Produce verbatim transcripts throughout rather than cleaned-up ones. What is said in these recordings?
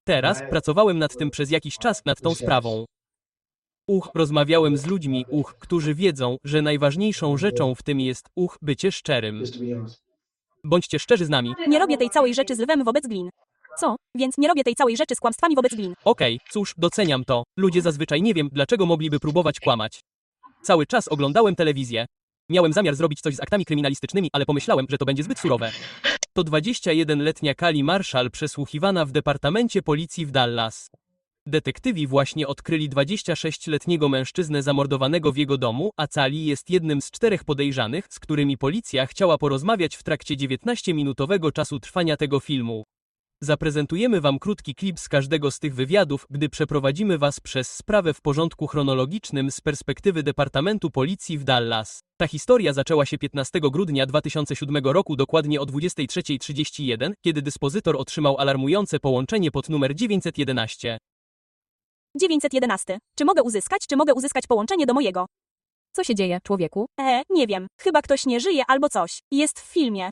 Teraz pracowałem nad tym przez jakiś czas, nad tą sprawą. Uch, rozmawiałem z ludźmi, uch, którzy wiedzą, że najważniejszą rzeczą w tym jest, uch, bycie szczerym. Bądźcie szczerzy z nami. Nie robię tej całej rzeczy z lwem wobec glin. Co? Więc nie robię tej całej rzeczy z kłamstwami wobec glin. Okej, okay, cóż, doceniam to. Ludzie zazwyczaj nie wiem, dlaczego mogliby próbować kłamać. Cały czas oglądałem telewizję. Miałem zamiar zrobić coś z aktami kryminalistycznymi, ale pomyślałem, że to będzie zbyt surowe. To dwudziestojednoletnia Kali Marshall przesłuchiwana w Departamencie Policji w Dallas. Detektywi właśnie odkryli dwudziestosześcioletniego mężczyznę zamordowanego w jego domu, a Kali jest jednym z czterech podejrzanych, z którymi policja chciała porozmawiać w trakcie dziewiętnastominutowego czasu trwania tego filmu. Zaprezentujemy wam krótki klip z każdego z tych wywiadów, gdy przeprowadzimy was przez sprawę w porządku chronologicznym z perspektywy Departamentu Policji w Dallas. Ta historia zaczęła się piętnastego grudnia dwa tysiące siódmego roku dokładnie o dwudziestej trzeciej trzydzieści jeden, kiedy dyspozytor otrzymał alarmujące połączenie pod numer dziewięćset jedenaście. dziewięćset jedenaście. Czy mogę uzyskać, czy mogę uzyskać połączenie do mojego? Co się dzieje, człowieku? E, nie wiem. Chyba ktoś nie żyje albo coś. Jest w filmie.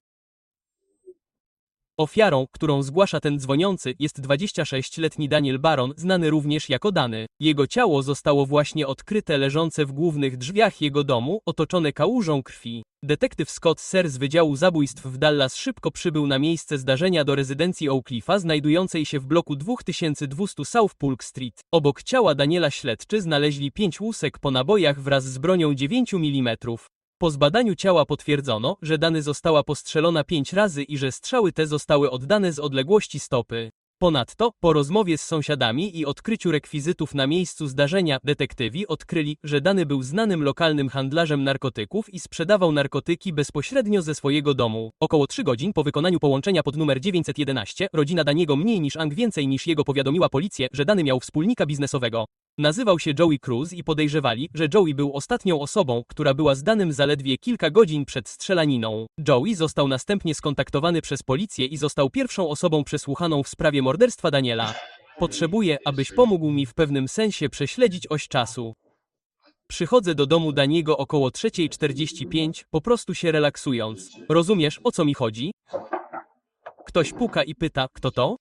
Ofiarą, którą zgłasza ten dzwoniący, jest dwudziestosześcioletni Daniel Baron, znany również jako Dany. Jego ciało zostało właśnie odkryte leżące w głównych drzwiach jego domu, otoczone kałużą krwi. Detektyw Scott Serr z Wydziału Zabójstw w Dallas szybko przybył na miejsce zdarzenia do rezydencji Oak Cliffa, znajdującej się w bloku dwa tysiące dwieście South Polk Street. Obok ciała Daniela śledczy znaleźli pięć łusek po nabojach wraz z bronią dziewięć milimetrów. Po zbadaniu ciała potwierdzono, że Dany została postrzelona pięć razy i że strzały te zostały oddane z odległości stopy. Ponadto, po rozmowie z sąsiadami i odkryciu rekwizytów na miejscu zdarzenia, detektywi odkryli, że Dany był znanym lokalnym handlarzem narkotyków i sprzedawał narkotyki bezpośrednio ze swojego domu. Około trzy godzin po wykonaniu połączenia pod numer dziewięćset jedenaście, rodzina Daniego mniej niż Ang więcej niż jego powiadomiła policję, że Dany miał wspólnika biznesowego. Nazywał się Joey Cruz i podejrzewali, że Joey był ostatnią osobą, która była z Danym zaledwie kilka godzin przed strzelaniną. Joey został następnie skontaktowany przez policję i został pierwszą osobą przesłuchaną w sprawie morderstwa Daniela. Potrzebuję, abyś pomógł mi w pewnym sensie prześledzić oś czasu. Przychodzę do domu Daniego około trzeciej czterdzieści pięć, po prostu się relaksując. Rozumiesz, o co mi chodzi? Ktoś puka i pyta, kto to?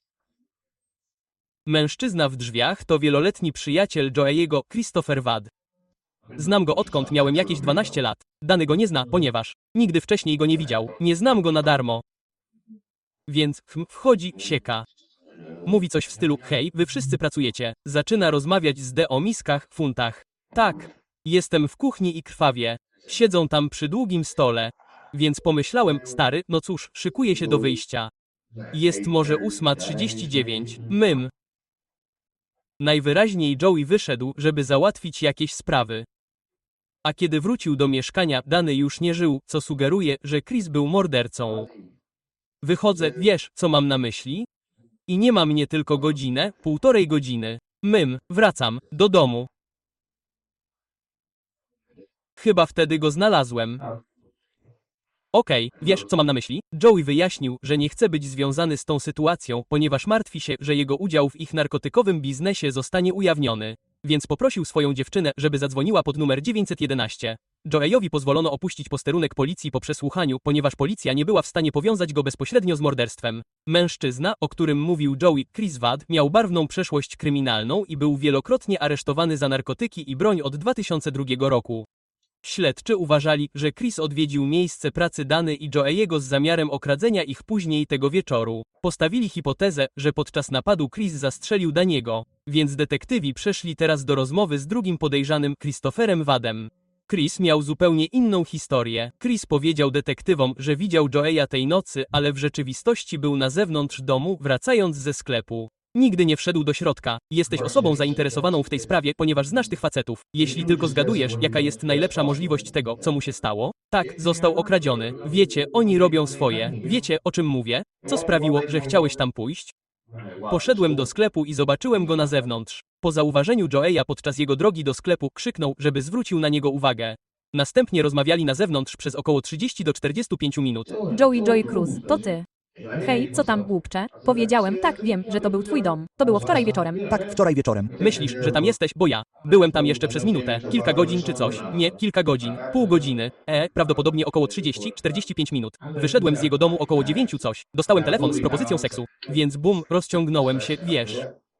Mężczyzna w drzwiach to wieloletni przyjaciel Joey'ego, Christopher Wad. Znam go odkąd miałem jakieś dwanaście lat. Dany go nie zna, ponieważ nigdy wcześniej go nie widział. Nie znam go na darmo. Więc hm, wchodzi, sieka. Mówi coś w stylu, hej, wy wszyscy pracujecie. Zaczyna rozmawiać z D o miskach, funtach. Tak, jestem w kuchni i krwawie. Siedzą tam przy długim stole. Więc pomyślałem, stary, no cóż, szykuję się do wyjścia. Jest może ósma trzydzieści dziewięć. Mym. Najwyraźniej Joey wyszedł, żeby załatwić jakieś sprawy. A kiedy wrócił do mieszkania, Dany już nie żył, co sugeruje, że Chris był mordercą. Wychodzę, wiesz, co mam na myśli? I nie ma mnie tylko godzinę, półtorej godziny. Mym, wracam, do domu. Chyba wtedy go znalazłem. Okej, okay, wiesz, co mam na myśli? Joey wyjaśnił, że nie chce być związany z tą sytuacją, ponieważ martwi się, że jego udział w ich narkotykowym biznesie zostanie ujawniony. Więc poprosił swoją dziewczynę, żeby zadzwoniła pod numer dziewięćset jedenaście. Joeyowi pozwolono opuścić posterunek policji po przesłuchaniu, ponieważ policja nie była w stanie powiązać go bezpośrednio z morderstwem. Mężczyzna, o którym mówił Joey, Chris Wad, miał barwną przeszłość kryminalną i był wielokrotnie aresztowany za narkotyki i broń od dwa tysiące drugiego roku. Śledczy uważali, że Chris odwiedził miejsce pracy Dany i Joey'ego z zamiarem okradzenia ich później tego wieczoru. Postawili hipotezę, że podczas napadu Chris zastrzelił Daniego, więc detektywi przeszli teraz do rozmowy z drugim podejrzanym, Christopherem Wadem. Chris miał zupełnie inną historię. Chris powiedział detektywom, że widział Joeya tej nocy, ale w rzeczywistości był na zewnątrz domu, wracając ze sklepu. Nigdy nie wszedł do środka. Jesteś osobą zainteresowaną w tej sprawie, ponieważ znasz tych facetów. Jeśli tylko zgadujesz, jaka jest najlepsza możliwość tego, co mu się stało? Tak, został okradziony. Wiecie, oni robią swoje. Wiecie, o czym mówię? Co sprawiło, że chciałeś tam pójść? Poszedłem do sklepu i zobaczyłem go na zewnątrz. Po zauważeniu Joeya podczas jego drogi do sklepu krzyknął, żeby zwrócił na niego uwagę. Następnie rozmawiali na zewnątrz przez około trzydzieści do czterdziestu pięciu minut. Joey Joey Cruz, to ty. Hej, co tam, głupcze? Powiedziałem, tak, wiem, że to był twój dom. To było wczoraj wieczorem. Tak, wczoraj wieczorem. Myślisz, że tam jesteś, bo ja byłem tam jeszcze przez minutę, kilka godzin czy coś. Nie, kilka godzin, pół godziny. E, prawdopodobnie około trzydzieści do czterdziestu pięciu minut. Wyszedłem z jego domu około dziewięciu coś. Dostałem telefon z propozycją seksu. Więc bum, rozciągnąłem się, wiesz.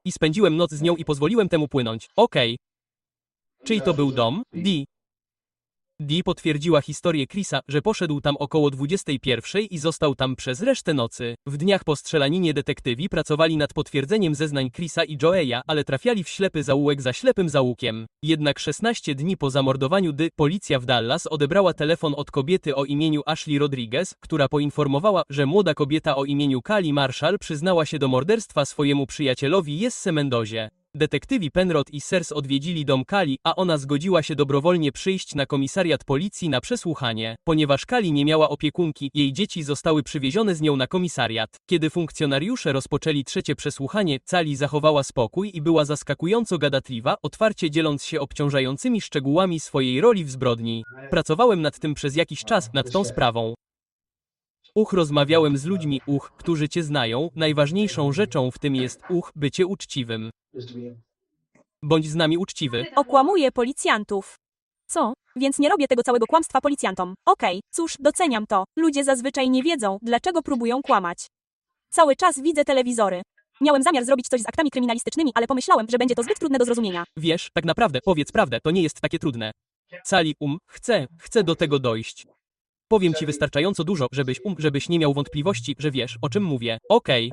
I spędziłem noc z nią i pozwoliłem temu płynąć. Okej. Czyj to był dom? Dee. Dee potwierdziła historię Chrisa, że poszedł tam około dwudziestej pierwszej i został tam przez resztę nocy. W dniach po strzelaninie detektywi pracowali nad potwierdzeniem zeznań Chrisa i Joeya, ale trafiali w ślepy zaułek za ślepym zaułkiem. Jednak szesnaście dni po zamordowaniu Dee, policja w Dallas odebrała telefon od kobiety o imieniu Ashley Rodriguez, która poinformowała, że młoda kobieta o imieniu Kali Marshall przyznała się do morderstwa swojemu przyjacielowi Jesse Mendozie. Detektywi Penrod i Sers odwiedzili dom Kali, a ona zgodziła się dobrowolnie przyjść na komisariat policji na przesłuchanie. Ponieważ Kali nie miała opiekunki, jej dzieci zostały przywiezione z nią na komisariat. Kiedy funkcjonariusze rozpoczęli trzecie przesłuchanie, Kali zachowała spokój i była zaskakująco gadatliwa, otwarcie dzieląc się obciążającymi szczegółami swojej roli w zbrodni. Pracowałem nad tym przez jakiś czas, nad tą sprawą. Uch, rozmawiałem z ludźmi, uch, którzy cię znają, najważniejszą rzeczą w tym jest, uch, bycie uczciwym. Bądź z nami uczciwy. Okłamuję policjantów. Co? Więc nie robię tego całego kłamstwa policjantom. Okej, cóż, doceniam to. Ludzie zazwyczaj nie wiedzą, dlaczego próbują kłamać. Cały czas widzę telewizory. Miałem zamiar zrobić coś z aktami kryminalistycznymi, ale pomyślałem, że będzie to zbyt trudne do zrozumienia. Wiesz, tak naprawdę, powiedz prawdę, to nie jest takie trudne. Cali, um, chcę, chcę do tego dojść. Powiem ci wystarczająco dużo, żebyś um, żebyś nie miał wątpliwości, że wiesz, o czym mówię. Okej.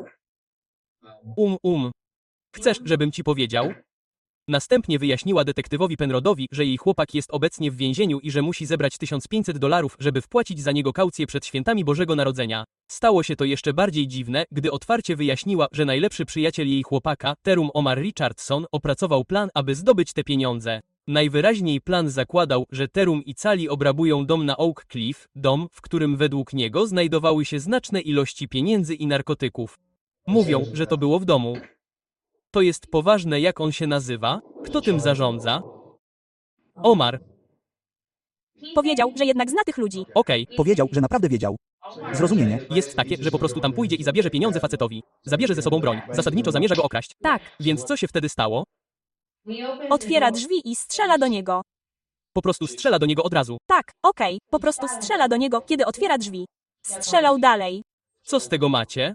Um, um. Chcesz, żebym ci powiedział? Następnie wyjaśniła detektywowi Penrodowi, że jej chłopak jest obecnie w więzieniu i że musi zebrać tysiąc pięćset dolarów, żeby wpłacić za niego kaucję przed świętami Bożego Narodzenia. Stało się to jeszcze bardziej dziwne, gdy otwarcie wyjaśniła, że najlepszy przyjaciel jej chłopaka, Terum Omar Richardson, opracował plan, aby zdobyć te pieniądze. Najwyraźniej plan zakładał, że Terum i Cali obrabują dom na Oak Cliff, dom, w którym według niego znajdowały się znaczne ilości pieniędzy i narkotyków. Mówią, że to było w domu. To jest poważne, jak on się nazywa? Kto tym zarządza? Omar. Powiedział, że jednak zna tych ludzi. Okej. Powiedział, że naprawdę wiedział. Zrozumienie. Jest takie, że po prostu tam pójdzie i zabierze pieniądze facetowi. Zabierze ze sobą broń. Zasadniczo zamierza go okraść. Tak. Więc co się wtedy stało? Otwiera drzwi i strzela do niego. Po prostu strzela do niego od razu. Tak, okej, po prostu strzela do niego, kiedy otwiera drzwi. Strzelał dalej. Co z tego macie?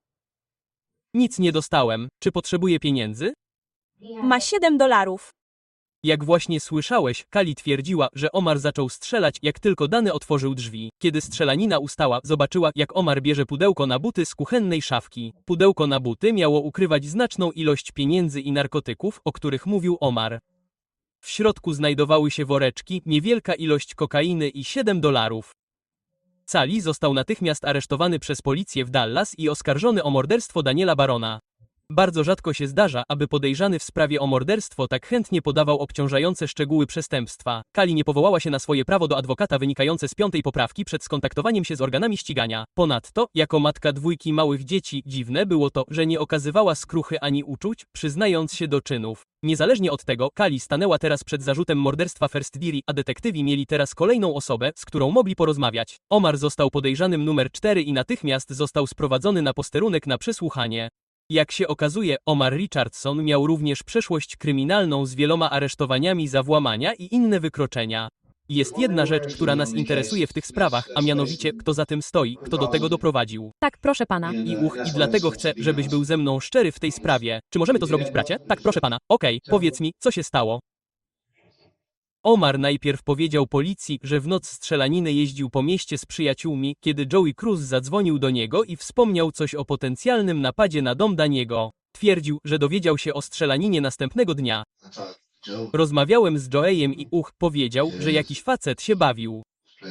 Nic nie dostałem. Czy potrzebuję pieniędzy? Ma siedem dolarów. Jak właśnie słyszałeś, Kali twierdziła, że Omar zaczął strzelać, jak tylko Dany otworzył drzwi. Kiedy strzelanina ustała, zobaczyła, jak Omar bierze pudełko na buty z kuchennej szafki. Pudełko na buty miało ukrywać znaczną ilość pieniędzy i narkotyków, o których mówił Omar. W środku znajdowały się woreczki, niewielka ilość kokainy i siedem dolarów. Cali został natychmiast aresztowany przez policję w Dallas i oskarżony o morderstwo Daniela Barona. Bardzo rzadko się zdarza, aby podejrzany w sprawie o morderstwo tak chętnie podawał obciążające szczegóły przestępstwa. Kali nie powołała się na swoje prawo do adwokata wynikające z piątej poprawki przed skontaktowaniem się z organami ścigania. Ponadto, jako matka dwójki małych dzieci, dziwne było to, że nie okazywała skruchy ani uczuć, przyznając się do czynów. Niezależnie od tego, Kali stanęła teraz przed zarzutem morderstwa First Degree, a detektywi mieli teraz kolejną osobę, z którą mogli porozmawiać. Omar został podejrzanym numer cztery i natychmiast został sprowadzony na posterunek na przesłuchanie. Jak się okazuje, Omar Richardson miał również przeszłość kryminalną z wieloma aresztowaniami za włamania i inne wykroczenia. Jest jedna rzecz, która nas interesuje w tych sprawach, a mianowicie, kto za tym stoi, kto do tego doprowadził. Tak, proszę pana. I uch, i dlatego chcę, żebyś był ze mną szczery w tej sprawie. Czy możemy to zrobić, bracie? Tak, proszę pana. Okej, powiedz mi, co się stało? Omar najpierw powiedział policji, że w noc strzelaniny jeździł po mieście z przyjaciółmi, kiedy Joey Cruz zadzwonił do niego i wspomniał coś o potencjalnym napadzie na dom Daniego. Twierdził, że dowiedział się o strzelaninie następnego dnia. Rozmawiałem z Joeyem i uch, powiedział, że jakiś facet się bawił.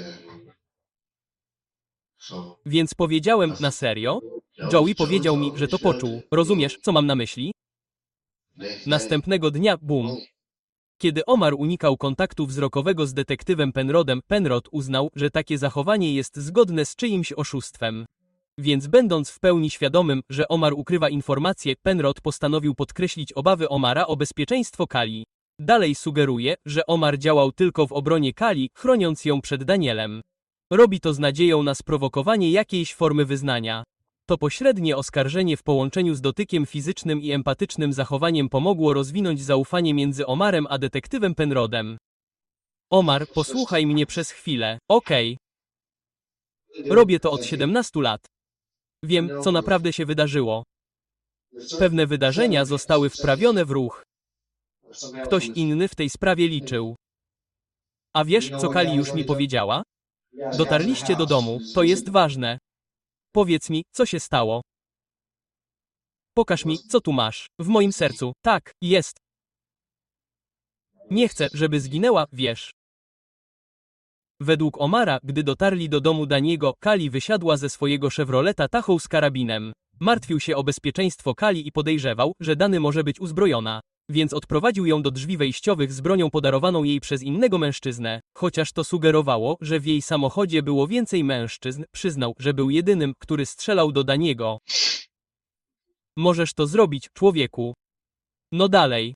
Więc powiedziałem, na serio? Joey powiedział mi, że to poczuł. Rozumiesz, co mam na myśli? Następnego dnia, bum. Kiedy Omar unikał kontaktu wzrokowego z detektywem Penrodem, Penrod uznał, że takie zachowanie jest zgodne z czyimś oszustwem. Więc będąc w pełni świadomym, że Omar ukrywa informacje, Penrod postanowił podkreślić obawy Omara o bezpieczeństwo Kali. Dalej sugeruje, że Omar działał tylko w obronie Kali, chroniąc ją przed Danielem. Robi to z nadzieją na sprowokowanie jakiejś formy wyznania. To pośrednie oskarżenie w połączeniu z dotykiem fizycznym i empatycznym zachowaniem pomogło rozwinąć zaufanie między Omarem a detektywem Penrodem. Omar, posłuchaj mnie przez chwilę, okej? Robię to od siedemnastu lat. Wiem, co naprawdę się wydarzyło. Pewne wydarzenia zostały wprawione w ruch. Ktoś inny w tej sprawie liczył. A wiesz, co Kali już mi powiedziała? Dotarliście do domu, to jest ważne. Powiedz mi, co się stało. Pokaż mi, co tu masz. W moim sercu, tak, jest. Nie chcę, żeby zginęła, wiesz. Według Omara, gdy dotarli do domu Daniego, Kali wysiadła ze swojego Chevroleta Tahoe z karabinem. Martwił się o bezpieczeństwo Kali i podejrzewał, że Dany może być uzbrojona. Więc odprowadził ją do drzwi wejściowych z bronią podarowaną jej przez innego mężczyznę. Chociaż to sugerowało, że w jej samochodzie było więcej mężczyzn, przyznał, że był jedynym, który strzelał do Daniego. Możesz to zrobić, człowieku. No dalej.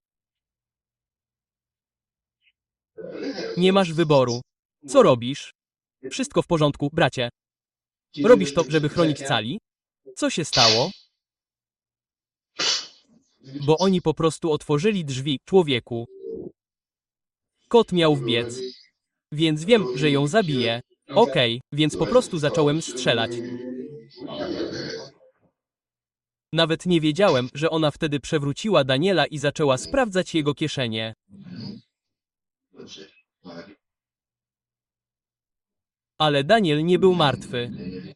Nie masz wyboru. Co robisz? Wszystko w porządku, bracie. Robisz to, żeby chronić Cali? Co się stało? Bo oni po prostu otworzyli drzwi, człowieku. Kot miał wbiec. Więc wiem, że ją zabiję. Okej, więc po prostu zacząłem strzelać. Nawet nie wiedziałem, że ona wtedy przewróciła Daniela i zaczęła sprawdzać jego kieszenie. Ale Daniel nie był martwy.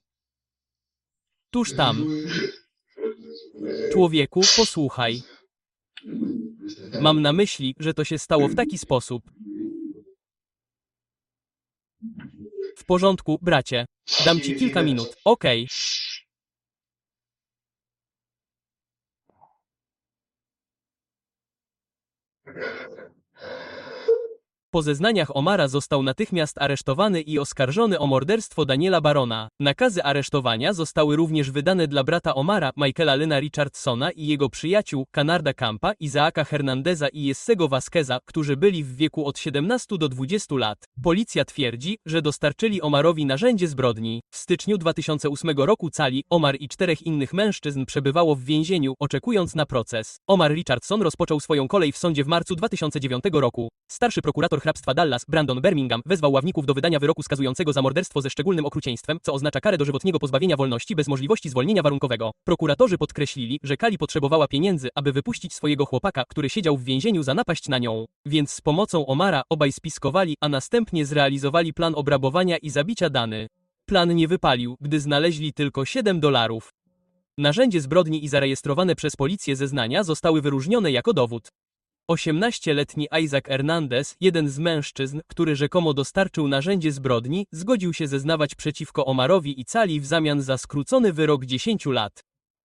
Tuż tam. Człowieku, posłuchaj. Mam na myśli, że to się stało w taki sposób. W porządku, bracie. Dam ci kilka minut, okej. Po zeznaniach Omara został natychmiast aresztowany i oskarżony o morderstwo Daniela Barona. Nakazy aresztowania zostały również wydane dla brata Omara, Michaela Lyna Richardsona i jego przyjaciół, Canarda Campa, Izaaka Hernandeza i Jessego Vasqueza, którzy byli w wieku od siedemnastu do dwudziestu lat. Policja twierdzi, że dostarczyli Omarowi narzędzie zbrodni. W styczniu dwa tysiące ósmego roku Cali, Omar i czterech innych mężczyzn przebywało w więzieniu, oczekując na proces. Omar Richardson rozpoczął swoją kolej w sądzie w marcu dwa tysiące dziewiątego roku. Starszy prokurator hrabstwa Dallas, Brandon Birmingham, wezwał ławników do wydania wyroku skazującego za morderstwo ze szczególnym okrucieństwem, co oznacza karę dożywotniego pozbawienia wolności bez możliwości zwolnienia warunkowego. Prokuratorzy podkreślili, że Kali potrzebowała pieniędzy, aby wypuścić swojego chłopaka, który siedział w więzieniu za napaść na nią. Więc z pomocą Omara obaj spiskowali, a następnie zrealizowali plan obrabowania i zabicia Dany. Plan nie wypalił, gdy znaleźli tylko siedem dolarów. Narzędzie zbrodni i zarejestrowane przez policję zeznania zostały wyróżnione jako dowód. osiemnastoletni Isaac Hernandez, jeden z mężczyzn, który rzekomo dostarczył narzędzie zbrodni, zgodził się zeznawać przeciwko Omarowi i Cali w zamian za skrócony wyrok dziesięciu lat.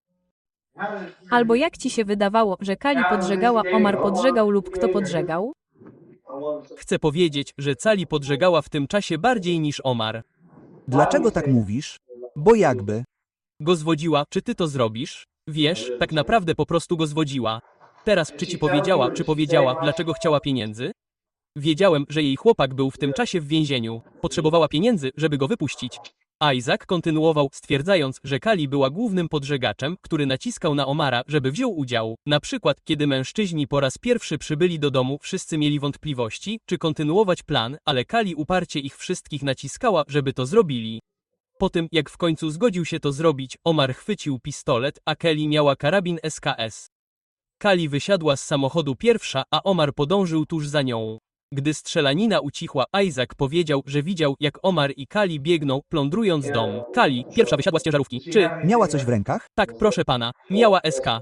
Albo jak ci się wydawało, że Kali podżegała, Omar podżegał lub kto podżegał? Chcę powiedzieć, że Cali podżegała w tym czasie bardziej niż Omar. Dlaczego tak mówisz? Bo jakby. Go zwodziła, czy ty to zrobisz? Wiesz, tak naprawdę po prostu go zwodziła. Teraz, czy ci powiedziała, czy powiedziała, dlaczego chciała pieniędzy? Wiedziałem, że jej chłopak był w tym czasie w więzieniu. Potrzebowała pieniędzy, żeby go wypuścić. Isaac kontynuował, stwierdzając, że Kali była głównym podżegaczem, który naciskał na Omara, żeby wziął udział. Na przykład, kiedy mężczyźni po raz pierwszy przybyli do domu, wszyscy mieli wątpliwości, czy kontynuować plan, ale Kali uparcie ich wszystkich naciskała, żeby to zrobili. Po tym, jak w końcu zgodził się to zrobić, Omar chwycił pistolet, a Kelly miała karabin S K S. Kali wysiadła z samochodu pierwsza, a Omar podążył tuż za nią. Gdy strzelanina ucichła, Isaac powiedział, że widział, jak Omar i Kali biegną, plądrując dom. Kali, pierwsza wysiadła z ciężarówki. Czy... Miała coś w rękach? Tak, proszę pana. Miała S K.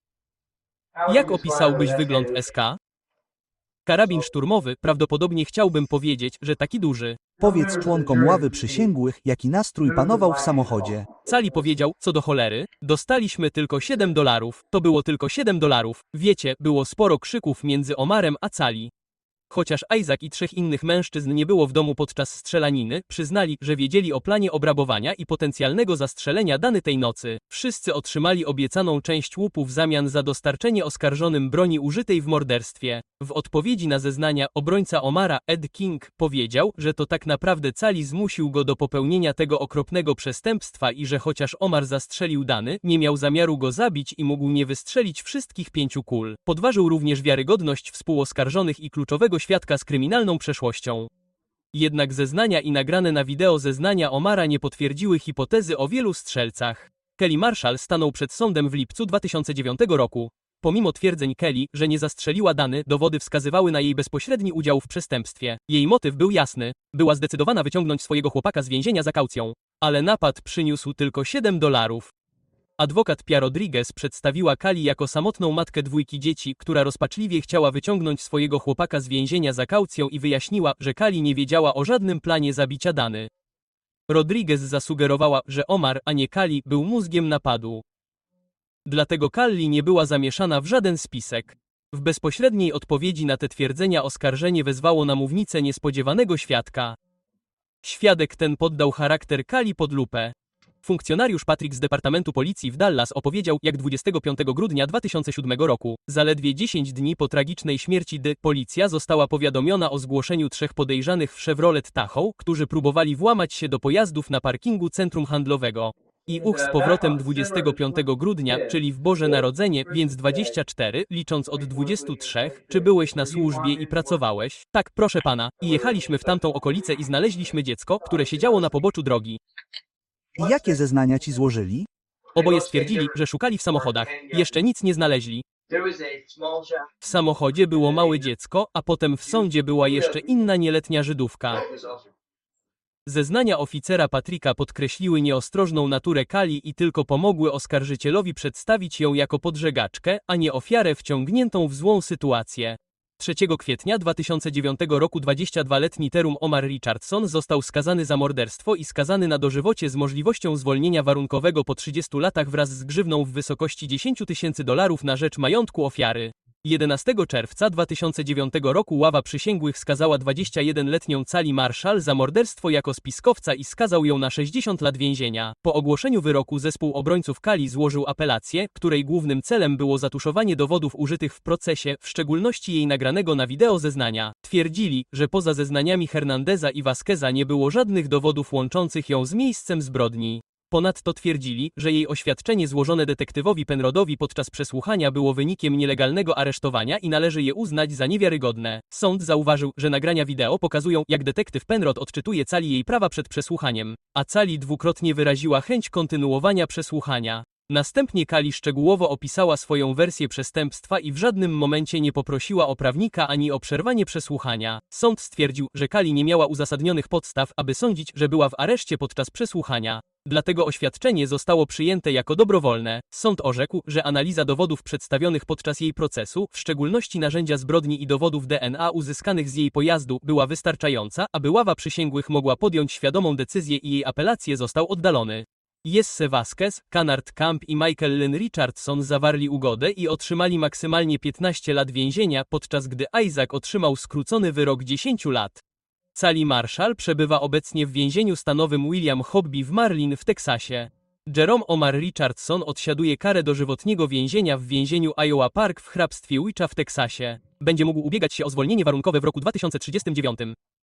Jak opisałbyś wygląd S K? Karabin szturmowy, prawdopodobnie chciałbym powiedzieć, że taki duży. Powiedz członkom ławy przysięgłych, jaki nastrój panował w samochodzie. Cali powiedział, co do cholery, dostaliśmy tylko siedem dolarów. To było tylko siedem dolarów. Wiecie, było sporo krzyków między Omarem a Cali. Chociaż Isaac i trzech innych mężczyzn nie było w domu podczas strzelaniny, przyznali, że wiedzieli o planie obrabowania i potencjalnego zastrzelenia Dany tej nocy. Wszyscy otrzymali obiecaną część łupu w zamian za dostarczenie oskarżonym broni użytej w morderstwie. W odpowiedzi na zeznania obrońca Omara, Ed King, powiedział, że to tak naprawdę Cali zmusił go do popełnienia tego okropnego przestępstwa i że chociaż Omar zastrzelił Dany, nie miał zamiaru go zabić i mógł nie wystrzelić wszystkich pięciu kul. Podważył również wiarygodność współoskarżonych i kluczowego świadka z kryminalną przeszłością. Jednak zeznania i nagrane na wideo zeznania Omara nie potwierdziły hipotezy o wielu strzelcach. Kelly Marshall stanął przed sądem w lipcu dwa tysiące dziewiątego roku. Pomimo twierdzeń Kelly, że nie zastrzeliła Dany, dowody wskazywały na jej bezpośredni udział w przestępstwie. Jej motyw był jasny. Była zdecydowana wyciągnąć swojego chłopaka z więzienia za kaucją. Ale napad przyniósł tylko siedem dolarów. Adwokat Pia Rodriguez przedstawiła Kali jako samotną matkę dwójki dzieci, która rozpaczliwie chciała wyciągnąć swojego chłopaka z więzienia za kaucją i wyjaśniła, że Kali nie wiedziała o żadnym planie zabicia Dany. Rodriguez zasugerowała, że Omar, a nie Kali, był mózgiem napadu. Dlatego Kali nie była zamieszana w żaden spisek. W bezpośredniej odpowiedzi na te twierdzenia oskarżenie wezwało na mównicę niespodziewanego świadka. Świadek ten poddał charakter Kali pod lupę. Funkcjonariusz Patrick z Departamentu Policji w Dallas opowiedział, jak dwudziestego piątego grudnia dwa tysiące siódmego roku, zaledwie dziesięć dni po tragicznej śmierci D, policja została powiadomiona o zgłoszeniu trzech podejrzanych w Chevrolet Tahoe, którzy próbowali włamać się do pojazdów na parkingu centrum handlowego. I uch z powrotem dwudziestego piątego grudnia, czyli w Boże Narodzenie, więc dwadzieścia cztery, licząc od dwudziestu trzech, czy byłeś na służbie i pracowałeś? Tak, proszę pana. I jechaliśmy w tamtą okolicę i znaleźliśmy dziecko, które siedziało na poboczu drogi. I jakie zeznania ci złożyli? Oboje stwierdzili, że szukali w samochodach. Jeszcze nic nie znaleźli. W samochodzie było małe dziecko, a potem w sądzie była jeszcze inna nieletnia Żydówka. Zeznania oficera Patricka podkreśliły nieostrożną naturę Kali i tylko pomogły oskarżycielowi przedstawić ją jako podżegaczkę, a nie ofiarę wciągniętą w złą sytuację. trzeciego kwietnia dwa tysiące dziewiątego roku dwudziestodwuletni Terum Omar Richardson został skazany za morderstwo i skazany na dożywocie z możliwością zwolnienia warunkowego po trzydziestu latach wraz z grzywną w wysokości dziesięć tysięcy dolarów na rzecz majątku ofiary. jedenastego czerwca dwa tysiące dziewiątego roku ława przysięgłych skazała dwudziestojednoletnią Cali Marshall za morderstwo jako spiskowca i skazał ją na sześćdziesiąt lat więzienia. Po ogłoszeniu wyroku zespół obrońców Kali złożył apelację, której głównym celem było zatuszowanie dowodów użytych w procesie, w szczególności jej nagranego na wideo zeznania. Twierdzili, że poza zeznaniami Hernandeza i Vasqueza nie było żadnych dowodów łączących ją z miejscem zbrodni. Ponadto twierdzili, że jej oświadczenie złożone detektywowi Penrodowi podczas przesłuchania było wynikiem nielegalnego aresztowania i należy je uznać za niewiarygodne. Sąd zauważył, że nagrania wideo pokazują, jak detektyw Penrod odczytuje Cali jej prawa przed przesłuchaniem, a Cali dwukrotnie wyraziła chęć kontynuowania przesłuchania. Następnie Kali szczegółowo opisała swoją wersję przestępstwa i w żadnym momencie nie poprosiła o prawnika ani o przerwanie przesłuchania. Sąd stwierdził, że Kali nie miała uzasadnionych podstaw, aby sądzić, że była w areszcie podczas przesłuchania. Dlatego oświadczenie zostało przyjęte jako dobrowolne. Sąd orzekł, że analiza dowodów przedstawionych podczas jej procesu, w szczególności narzędzia zbrodni i dowodów D N A uzyskanych z jej pojazdu, była wystarczająca, aby ława przysięgłych mogła podjąć świadomą decyzję i jej apelację został oddalony. Jesse Vasquez, Kennard Camp i Michael Lynn Richardson zawarli ugodę i otrzymali maksymalnie piętnaście lat więzienia, podczas gdy Isaac otrzymał skrócony wyrok dziesięciu lat. Cali Marshall przebywa obecnie w więzieniu stanowym William Hobby w Marlin w Teksasie. Jerome Omar Richardson odsiaduje karę dożywotniego więzienia w więzieniu Iowa Park w hrabstwie Wichita w Teksasie. Będzie mógł ubiegać się o zwolnienie warunkowe w roku dwa tysiące trzydziestym dziewiątym.